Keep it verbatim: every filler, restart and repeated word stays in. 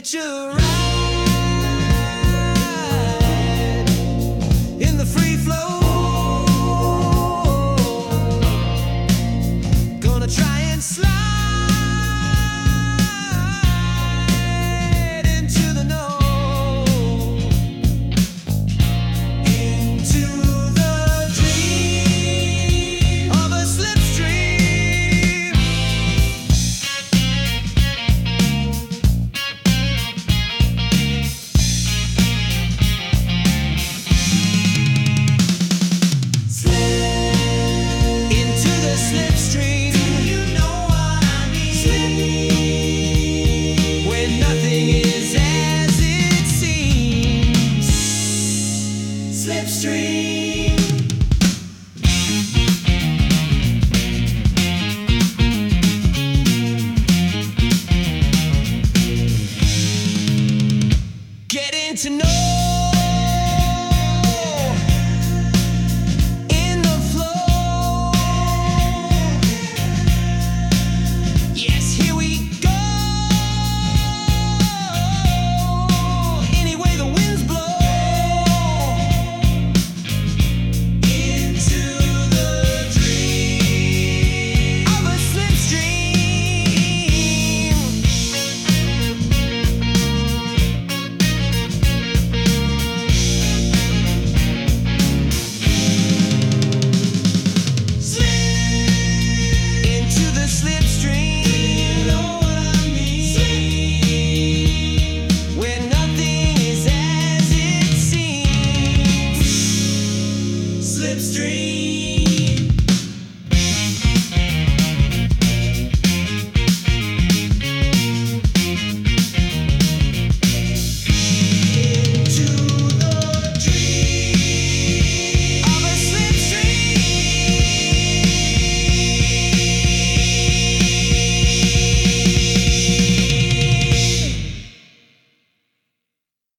hitch a ride in the free flow. Gonna try and slide into the know, into the dream of a slipstream. Into the slipstream. Do you know what I mean? Slip. When nothing is as it seems. Slipstream. Getting to know in the flow. Yes, here we go. Any way the winds blow. Into the dream of a slipstream. Into the slipstream. Do you know what I mean? Slip. Where nothing is as it seems. Slipstream.